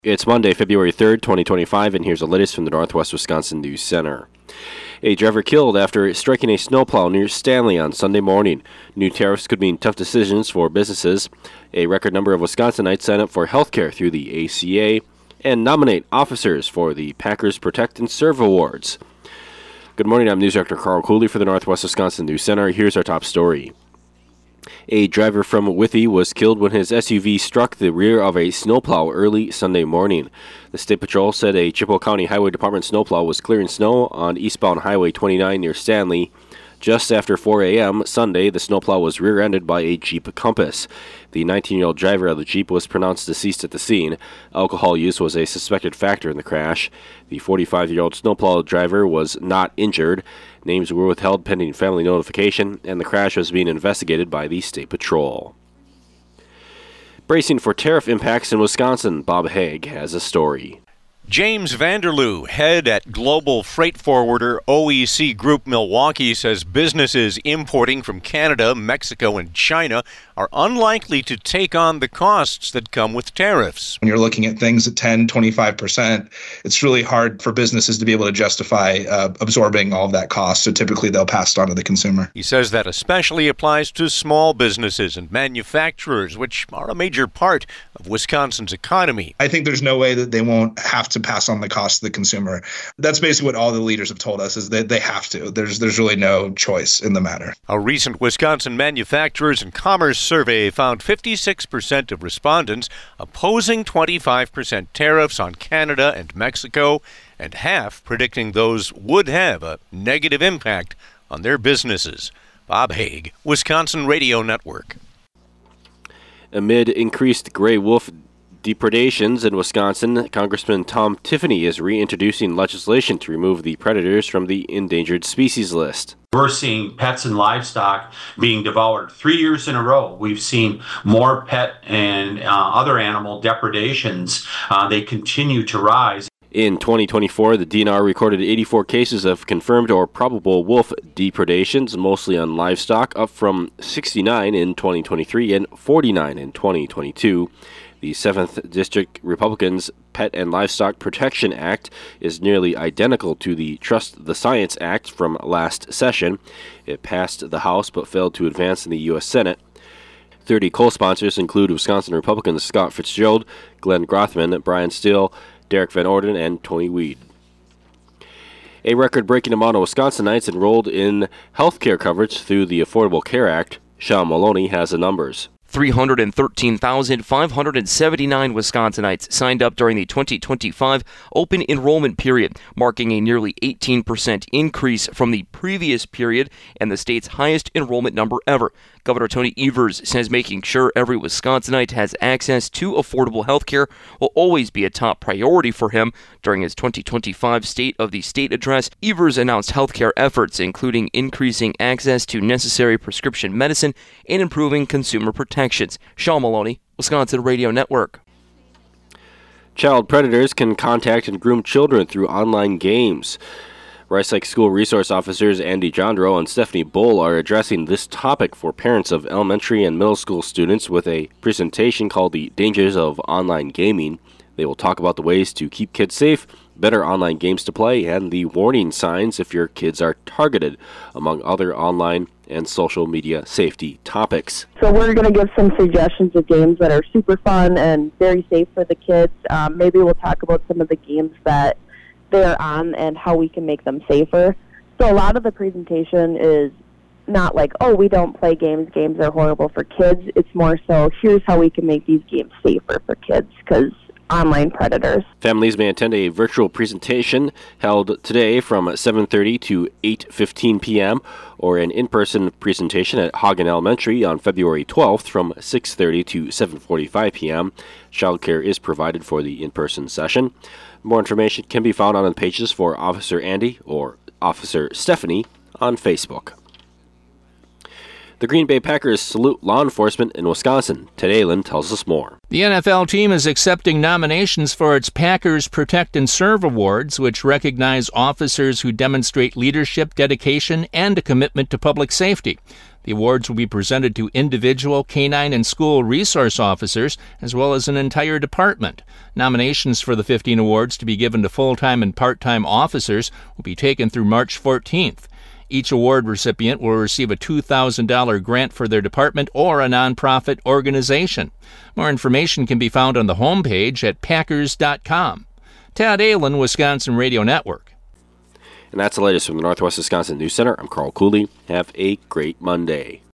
It's Monday, February 3rd, 2025, and here's the latest from the Northwest Wisconsin News Center. A driver killed after striking a snowplow near Stanley on Sunday morning. New tariffs could mean tough decisions for businesses. A record number of Wisconsinites sign up for health care through the ACA and nominate officers for the Packers Protect and Serve Awards. Good morning, I'm News Director Carl Cooley for the Northwest Wisconsin News Center. Here's our top story. A driver from Withee was killed when his SUV struck the rear of a snowplow early Sunday morning. The State Patrol said a Chippewa County Highway Department snowplow was clearing snow on eastbound Highway 29 near Stanley. Just after 4 a.m. Sunday, the snowplow was rear-ended by a Jeep Compass. The 19-year-old driver of the Jeep was pronounced deceased at the scene. Alcohol use was a suspected factor in the crash. The 45-year-old snowplow driver was not injured. Names were withheld pending family notification, and the crash was being investigated by the State Patrol. Bracing for tariff impacts in Wisconsin, Bob Haig has a story. James Vanderloo, head at global freight forwarder OEC Group Milwaukee, says businesses importing from Canada, Mexico, and China are unlikely to take on the costs that come with tariffs. When you're looking at things at 10, 25%, it's really hard for businesses to be able to justify absorbing all of that cost. So typically they'll pass it on to the consumer. He says that especially applies to small businesses and manufacturers, which are a major part of Wisconsin's economy. I think there's no way that they won't have to pass on the cost to the consumer. That's basically what all the leaders have told us, is that they have to. There's really no choice in the matter. A recent Wisconsin Manufacturers and Commerce survey found 56% of respondents opposing 25% tariffs on Canada and Mexico, and half predicting those would have a negative impact on their businesses. Bob Haig, Wisconsin Radio Network. Amid increased gray wolf depredations in Wisconsin, Congressman Tom Tiffany is reintroducing legislation to remove the predators from the endangered species list. We're seeing pets and livestock being devoured 3 years in a row. We've seen more pet and other animal depredations. They continue to rise. In 2024, the DNR recorded 84 cases of confirmed or probable wolf depredations, mostly on livestock, up from 69 in 2023 and 49 in 2022. The 7th District Republicans' Pet and Livestock Protection Act is nearly identical to the Trust the Science Act from last session. It passed the House but failed to advance in the U.S. Senate. 30 co-sponsors include Wisconsin Republicans Scott Fitzgerald, Glenn Grothman, Brian Steele, Derek Van Orden, and Tony Weed. A record-breaking amount of Wisconsinites enrolled in health care coverage through the Affordable Care Act. Sean Maloney has the numbers. 313,579 Wisconsinites signed up during the 2025 open enrollment period, marking a nearly 18% increase from the previous period and the state's highest enrollment number ever. Governor Tony Evers says making sure every Wisconsinite has access to affordable health care will always be a top priority for him. During his 2025 State of the State address, Evers announced health care efforts, including increasing access to necessary prescription medicine and improving consumer protections. Sean Maloney, Wisconsin Radio Network. Child predators can contact and groom children through online games. Rice Lake School Resource Officers Andy Jondro and Stephanie Bull are addressing this topic for parents of elementary and middle school students with a presentation called The Dangers of Online Gaming. They will talk about the ways to keep kids safe, better online games to play, and the warning signs if your kids are targeted, among other online and social media safety topics. So we're going to give some suggestions of games that are super fun and very safe for the kids. Maybe we'll talk about some of the games that they're on and how we can make them safer. So a lot of the presentation is not like, oh, we don't play games are horrible for kids. It's more so, here's how we can make these games safer for kids, because online predators. Families may attend a virtual presentation held today from 7:30 to 8:15 p.m. or an in-person presentation at Hagen Elementary on February 12th from 6:30 to 7:45 p.m. Childcare is provided for the in-person session. More information can be found on the pages for Officer Andy or Officer Stephanie on Facebook. The Green Bay Packers salute law enforcement in Wisconsin. Ted Allen tells us more. The NFL team is accepting nominations for its Packers Protect and Serve Awards, which recognize officers who demonstrate leadership, dedication, and a commitment to public safety. The awards will be presented to individual, canine, and school resource officers, as well as an entire department. Nominations for the 15 awards to be given to full-time and part-time officers will be taken through March 14th. Each award recipient will receive a $2,000 grant for their department or a nonprofit organization. More information can be found on the homepage at Packers.com. Todd Aylin, Wisconsin Radio Network. And that's the latest from the Northwest Wisconsin News Center. I'm Carl Cooley. Have a great Monday.